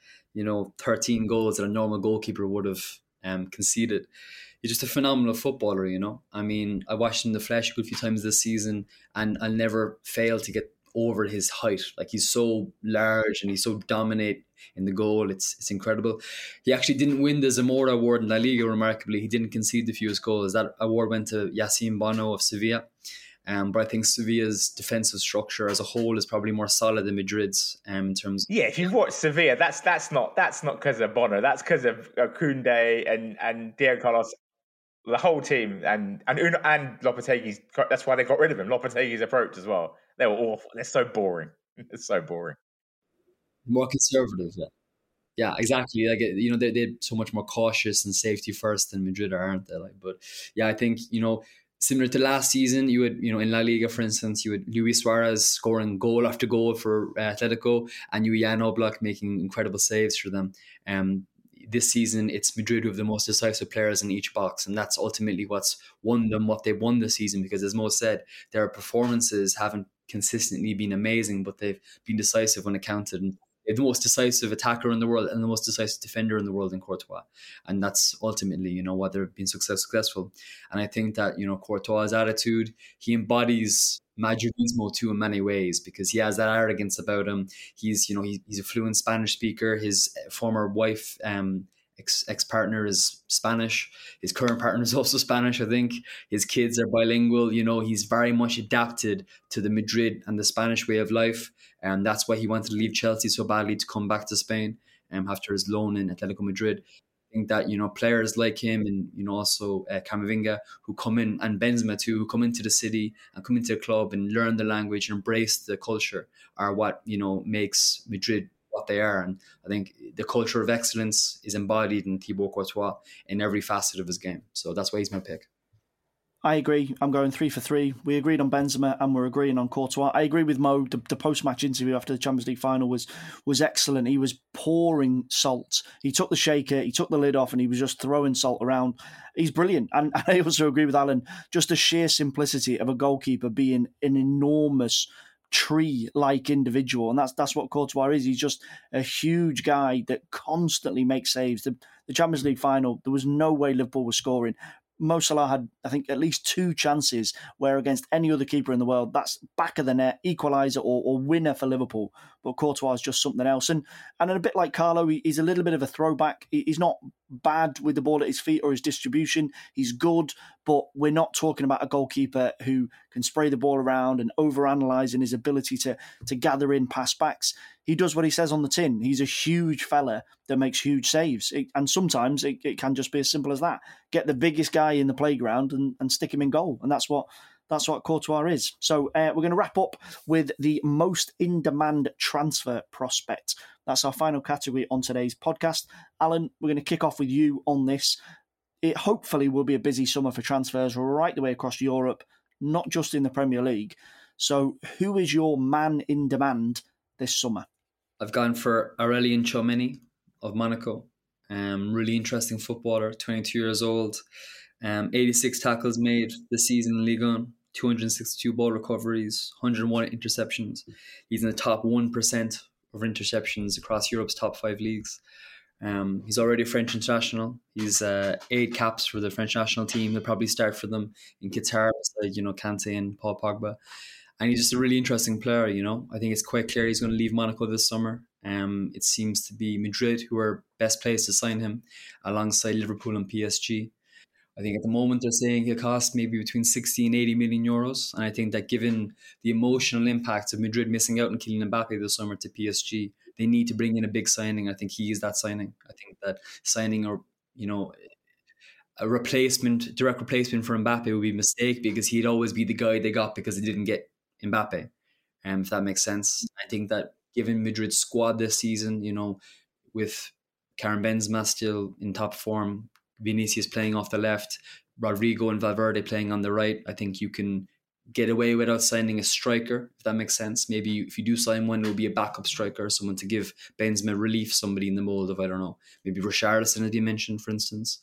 13 goals that a normal goalkeeper would have conceded. He's just a phenomenal footballer, I mean, I watched him in the flesh a good few times this season, and I'll never fail to get over his height. Like, he's so large and he's so dominant in the goal. It's incredible. He actually didn't win the Zamora Award in La Liga, remarkably. He didn't concede the fewest goals. That award went to Yassine Bono of Sevilla. But I think Sevilla's defensive structure as a whole is probably more solid than Madrid's in terms. Yeah, if you've watched Sevilla, that's not because of Bono. That's because of Koundé and Diego Carlos, the whole team, and Lopetegui's. That's why they got rid of him. Lopetegui's approach as well. They were awful. They're so boring. It's so boring. More conservative, yeah. Yeah, exactly. Like, they're so much more cautious and safety first than Madrid are, aren't they? Like, but yeah, I think similar to last season, you would in La Liga, for instance, you had Luis Suarez scoring goal after goal for Atletico, and you Jan Oblak making incredible saves for them. This season, it's Madrid who have the most decisive players in each box, and that's ultimately what's won them what they won this season. Because as Mo said, their performances haven't consistently been amazing, but they've been decisive when it counted. And they're the most decisive attacker in the world and the most decisive defender in the world in Courtois, and that's ultimately why they've been successful. And I think that Courtois' attitude, he embodies Madridismo too in many ways, because he has that arrogance about him. He's a fluent Spanish speaker. His former wife ex-partner is Spanish. His current partner is also Spanish, I think. His kids are bilingual. You know, he's very much adapted to the Madrid and the Spanish way of life. And that's why he wanted to leave Chelsea so badly to come back to Spain after his loan in Atletico Madrid. I think that, you know, players like him and, you know, also Camavinga who come in, and Benzema too, who come into the city and come into the club and learn the language and embrace the culture are what, you know, makes Madrid what they are. And I think the culture of excellence is embodied in Thibaut Courtois in every facet of his game. So that's why he's my pick. I agree. I'm going 3 for 3. We agreed on Benzema and we're agreeing on Courtois. I agree with Mo. The post-match interview after the Champions League final was excellent. He was pouring salt. He took the shaker, he took the lid off, and he was just throwing salt around. He's brilliant. And I also agree with Alan. Just the sheer simplicity of a goalkeeper being an enormous tree-like individual, and that's what Courtois is. He's just a huge guy that constantly makes saves. The Champions League final, there was no way Liverpool was scoring. Mo Salah had, I think, at least 2 chances where against any other keeper in the world, that's back of the net, equaliser or winner for Liverpool. But Courtois is just something else. And a bit like Carlo, he's a little bit of a throwback. He's not bad with the ball at his feet or his distribution. He's good, but we're not talking about a goalkeeper who can spray the ball around and overanalyze in his ability to gather in pass backs. He does what he says on the tin. He's a huge fella that makes huge saves. And sometimes it can just be as simple as that. Get the biggest guy in the playground and stick him in goal. And that's what Courtois is. So we're going to wrap up with the most in-demand transfer prospect. That's our final category on today's podcast. Alan, we're going to kick off with you on this. It hopefully will be a busy summer for transfers right the way across Europe, not just in the Premier League. So who is your man in demand this summer? I've gone for Aurelien Tchouameni of Monaco. Really interesting footballer, 22 years old. 86 tackles made this season in Ligue 1, 262 ball recoveries, 101 interceptions. He's in the top 1% of interceptions across Europe's top 5 leagues. He's already a French international. He's 8 caps for the French national team. They'll probably start for them in Qatar, beside, you know, Kante and Paul Pogba. And he's just a really interesting player, you know. I think it's quite clear he's going to leave Monaco this summer. It seems to be Madrid who are best placed to sign him alongside Liverpool and PSG. I think at the moment they're saying he'll cost maybe between 60 and 80 million euros. And I think that given the emotional impact of Madrid missing out on Kylian Mbappe this summer to PSG, they need to bring in a big signing. I think he is that signing. I think that signing a direct replacement for Mbappe would be a mistake because he'd always be the guy they got because they didn't get Mbappe, if that makes sense. I think that given Madrid's squad this season, you know, with Karim Benzema still in top form, Vinicius playing off the left, Rodrigo and Valverde playing on the right, I think you can get away without signing a striker, if that makes sense. Maybe if you do sign one, it'll be a backup striker, someone to give Benzema relief, somebody in the mold of, I don't know, maybe Richarlison, as you mentioned, for instance.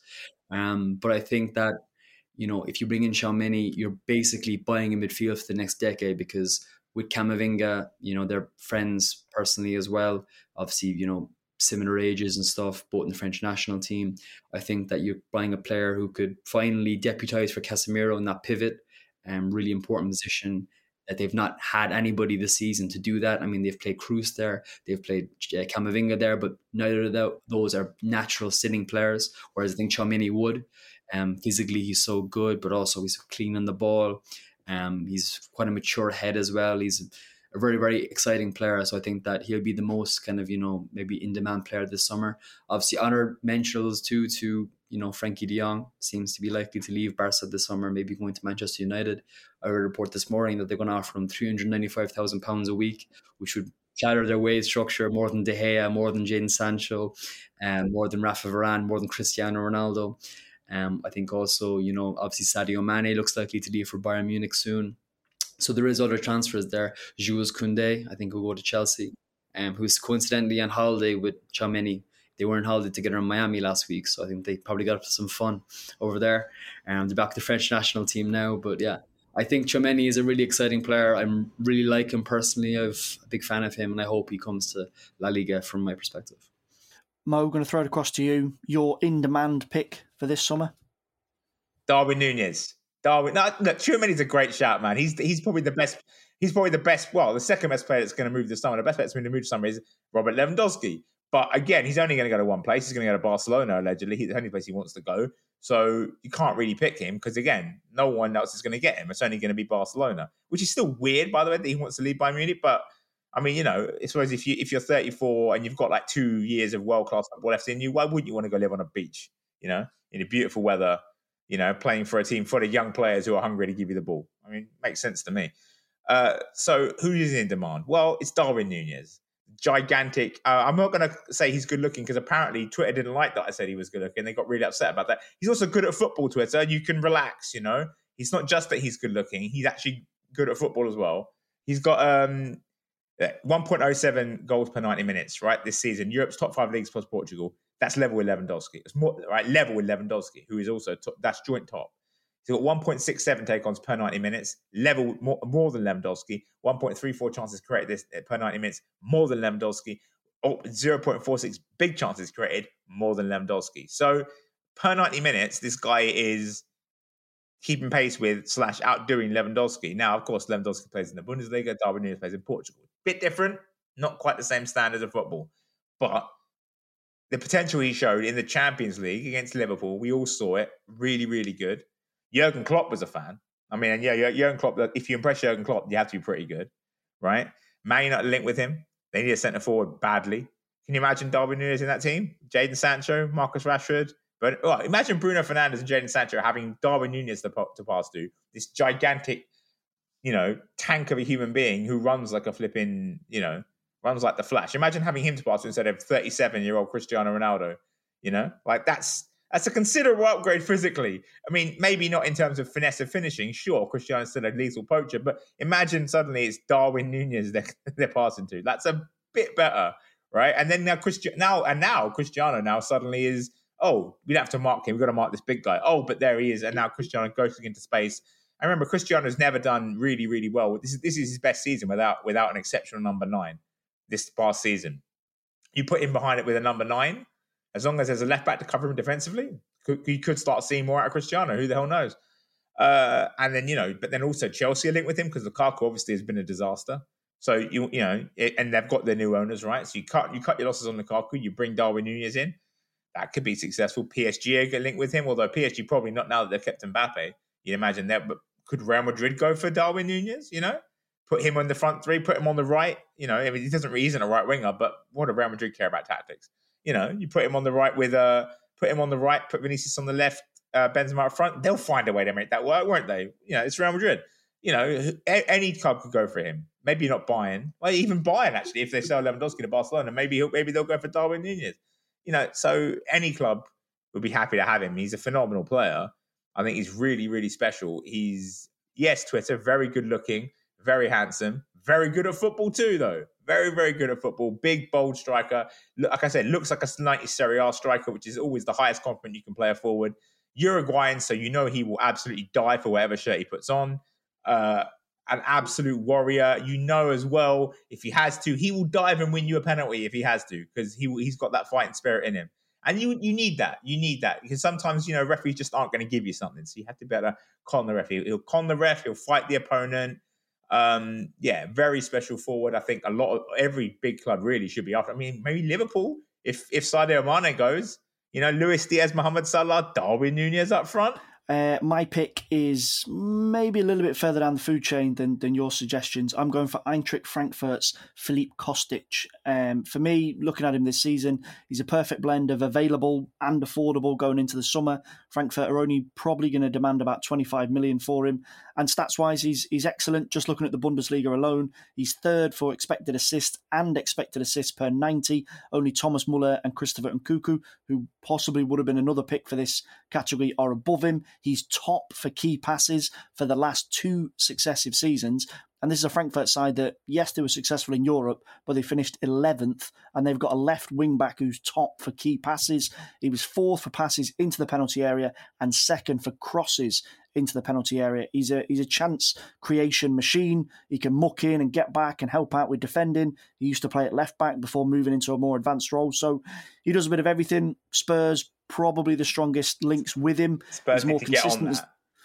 But I think that, you know, if you bring in Tchouameni, you're basically buying a midfield for the next decade because with Camavinga, you know, they're friends personally as well. Obviously, you know, similar ages and stuff, both in the French national team. I think that you're buying a player who could finally deputise for Casemiro in that pivot, really important position that they've not had anybody this season to do that. I mean, they've played Kroos there, they've played Camavinga there, but neither of those are natural sitting players, whereas I think Tchouameni would. Physically, he's so good, but also he's clean on the ball. He's quite a mature head as well. He's a very, very exciting player. So I think that he'll be the most kind of, you know, maybe in-demand player this summer. Obviously, other mentions too to, you know, Frankie de Jong seems to be likely to leave Barca this summer, maybe going to Manchester United. I read a report this morning that they're going to offer him £395,000 a week, which would shatter their wage structure more than De Gea, more than Jadon Sancho, more than Rafa Varane, more than Cristiano Ronaldo. I think also, you know, obviously Sadio Mane looks likely to leave for Bayern Munich soon. So there is other transfers there. Jules Koundé, I think, will go to Chelsea, who's coincidentally on holiday with Tchouameni. They were on holiday together in Miami last week, so I think they probably got up to some fun over there. They're back to the French national team now, but yeah, I think Tchouameni is a really exciting player. I really like him personally. I'm a big fan of him, and I hope he comes to La Liga from my perspective. Mo, going to throw it across to you. Your in-demand pick for this summer? Darwin Núñez. Look, Tchouameni's a great shout, man. He's probably the best. He's probably the best. Well, the second best player that's going to move this summer. The best player that's going to move this summer is Robert Lewandowski. But again, he's only going to go to one place. He's going to go to Barcelona, allegedly. He's the only place he wants to go. So you can't really pick him because, again, no one else is going to get him. It's only going to be Barcelona, which is still weird, by the way, that he wants to leave Bayern Munich. But, I mean, I suppose if you're 34 and you've got like 2 years of world-class football left in you, why wouldn't you want to go live on a beach, in a beautiful weather, playing for a team full of young players who are hungry to give you the ball? I mean, it makes sense to me. So who is in demand? Well, it's Darwin Núñez. Gigantic. I'm not going to say he's good looking because apparently Twitter didn't like that I said he was good looking. They got really upset about that. He's also good at football, Twitter. You can relax, He's not just that he's good looking. He's actually good at football as well. He's got 1.07 goals per 90 minutes, right, this season. Europe's top 5 leagues plus Portugal. That's level with Lewandowski. It's more, right, level with Lewandowski, who is also top, that's joint top. He's got 1.67 take-ons per 90 minutes, level more than Lewandowski. 1.34 chances created per 90 minutes, more than Lewandowski. 0.46 big chances created, more than Lewandowski. So per 90 minutes, this guy is keeping pace with / outdoing Lewandowski. Now, of course, Lewandowski plays in the Bundesliga. Darwin Núñez plays in Portugal. Bit different, not quite the same standards of football. But the potential he showed in the Champions League against Liverpool, we all saw it. Really, really good. Jurgen Klopp was a fan. I mean, and yeah, Jurgen Klopp, if you impress Jurgen Klopp, you have to be pretty good, right? Man United linked with him. They need a centre forward badly. Can you imagine Darwin Núñez in that team? Jadon Sancho, Marcus Rashford. But imagine Bruno Fernandes and Jadon Sancho having Darwin Núñez to pass to. This gigantic, tank of a human being who runs like a flipping, runs like the Flash. Imagine having him to pass to instead of 37-year-old Cristiano Ronaldo. Like that's a considerable upgrade physically. I mean, maybe not in terms of finesse of finishing. Sure, Cristiano's still a lethal poacher, but imagine suddenly it's Darwin Núñez they're passing to. That's a bit better, right? And then now Cristiano now suddenly is, we don't have to mark him. We've got to mark this big guy. But there he is. And now Cristiano goes into space. I remember Cristiano's never done really, really well. This is his best season without an exceptional number 9 this past season. You put him behind it with a number 9, as long as there's a left back to cover him defensively, you could start seeing more out of Cristiano. Who the hell knows? And then, but then also Chelsea are linked with him because Lukaku obviously has been a disaster. So, and they've got their new owners, right? So you cut your losses on Lukaku, you bring Darwin Núñez in. That could be successful. PSG are linked with him, although PSG probably not now that they've kept Mbappe. You'd imagine that. But could Real Madrid go for Darwin Núñez, Put him on the front three, put him on the right. I mean, he isn't a right winger, but what do Real Madrid care about tactics? You put him on the right put Vinicius on the left, Benzema up front. They'll find a way to make that work, won't they? It's Real Madrid. Any club could go for him. Maybe not Bayern. Well, even Bayern, actually, if they sell Lewandowski to Barcelona, maybe they'll go for Darwin Núñez. So any club would be happy to have him. He's a phenomenal player. I think he's really, really special. He's, yes, Twitter, very good looking, very handsome, very good at football too, though. Very, very good at football. Big, bold striker. Like I said, looks like a 90s Serie A striker, which is always the highest compliment you can play a forward. Uruguayan, so he will absolutely die for whatever shirt he puts on. An absolute warrior. As well, if he has to, he will dive and win you a penalty if he has to, because he's got that fighting spirit in him. And you need that. You need that because sometimes, referees just aren't going to give you something. So you have to be able to con the ref. He'll con the ref. He'll fight the opponent. Very special forward. I think every big club really should be after. I mean, maybe Liverpool, if Sadio Mane goes, Luis Diaz, Mohamed Salah, Darwin Núñez up front. My pick is maybe a little bit further down the food chain than your suggestions. I'm going for Eintracht Frankfurt's Filip Kostic. For me, looking at him this season, he's a perfect blend of available and affordable going into the summer. Frankfurt are only probably going to demand about 25 million for him. And stats-wise, he's excellent. Just looking at the Bundesliga alone, he's third for expected assists and expected assists per 90. Only Thomas Muller and Christopher Nkunku, who possibly would have been another pick for this category, are above him. He's top for key passes for the last 2 successive seasons. And this is a Frankfurt side that, yes, they were successful in Europe, but they finished 11th, and they've got a left wing-back who's top for key passes. He was 4th for passes into the penalty area and 2nd for crosses into the penalty area. He's a chance creation machine. He can muck in and get back and help out with defending. He used to play at left-back before moving into a more advanced role. So he does a bit of everything. Spurs, probably the strongest links with him. Spurs need to get on that.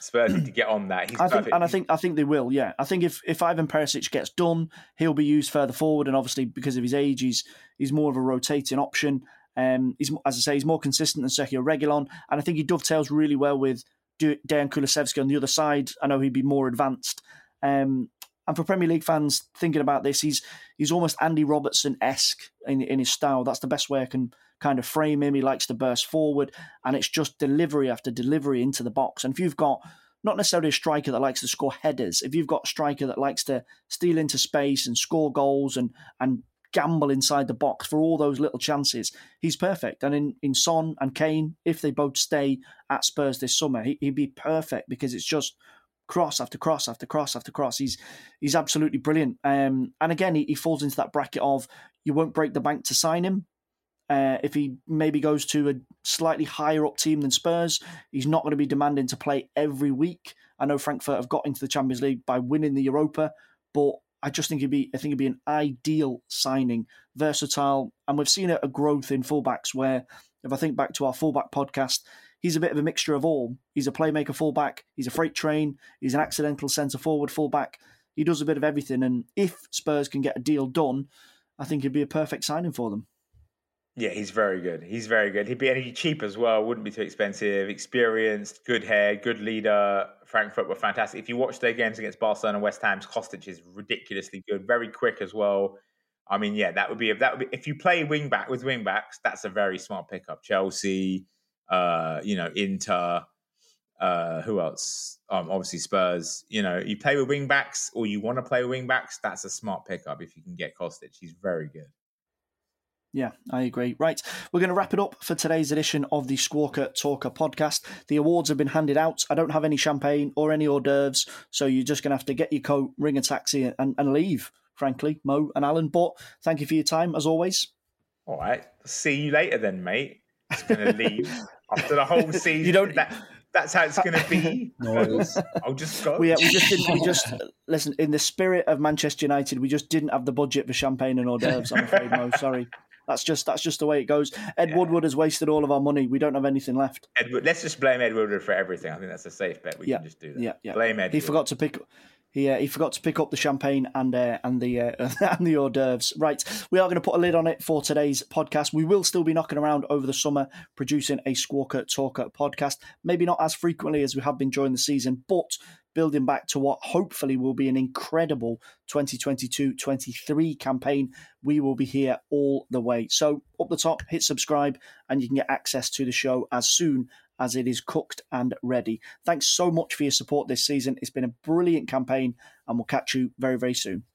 Spurs need to get on that. He's perfect. I think they will. Yeah, I think if Ivan Perisic gets done, he'll be used further forward, and obviously because of his age, he's more of a rotating option. He's, as I say, he's more consistent than Sergio Reguilon, and I think he dovetails really well with Dejan Kulusevski on the other side. I know he'd be more advanced. And for Premier League fans thinking about this, he's almost Andy Robertson-esque in his style. That's the best way I can kind of frame him. He likes to burst forward, and it's just delivery after delivery into the box. And if you've got not necessarily a striker that likes to score headers, if you've got a striker that likes to steal into space and score goals and gamble inside the box for all those little chances, he's perfect. And in Son and Kane, if they both stay at Spurs this summer, he'd be perfect because it's just cross after cross after cross after cross. He's absolutely brilliant. And again, he falls into that bracket of you won't break the bank to sign him. If he maybe goes to a slightly higher up team than Spurs, he's not going to be demanding to play every week. I know Frankfurt have got into the Champions League by winning the Europa, but I just think it'd be an ideal signing, versatile, and we've seen a growth in fullbacks where, if I think back to our fullback podcast, he's a bit of a mixture of all. He's a playmaker fullback, he's a freight train, he's an accidental centre forward fullback. He does a bit of everything, and if Spurs can get a deal done, I think he'd be a perfect signing for them. Yeah, he's very good. He's very good. He'd be cheap as well. Wouldn't be too expensive. Experienced, good hair, good leader. Frankfurt were fantastic. If you watch their games against Barcelona and West Ham, Kostic is ridiculously good. Very quick as well. I mean, yeah, that would be if you play wing backs, that's a very smart pickup. Chelsea, Inter, who else? Obviously Spurs. You play with wing backs or you want to play with wing backs, that's a smart pickup if you can get Kostic. He's very good. Yeah, I agree. Right, we're going to wrap it up for today's edition of the Squawker Talker podcast. The awards have been handed out. I don't have any champagne or any hors d'oeuvres, so you're just going to have to get your coat, ring a taxi and leave, frankly, Mo and Alan. But thank you for your time, as always. All right. See you later then, mate. It's going to leave after the whole season. That's how it's going to be. No, I'll just go. We just listen, in the spirit of Manchester United, we just didn't have the budget for champagne and hors d'oeuvres, I'm afraid, Mo. Sorry. That's just the way it goes. Ed Woodward has wasted all of our money. We don't have anything left. Let's just blame Ed Woodward for everything. I think that's a safe bet. We can just do that. Yeah. Blame Ed. He forgot to pick up the champagne and the hors d'oeuvres. Right, we are going to put a lid on it for today's podcast. We will still be knocking around over the summer, producing a Squawker Talker podcast. Maybe not as frequently as we have been during the season, but building back to what hopefully will be an incredible 2022-23 campaign. We will be here all the way. So up the top, hit subscribe and you can get access to the show as soon as it is cooked and ready. Thanks so much for your support this season. It's been a brilliant campaign and we'll catch you very, very soon.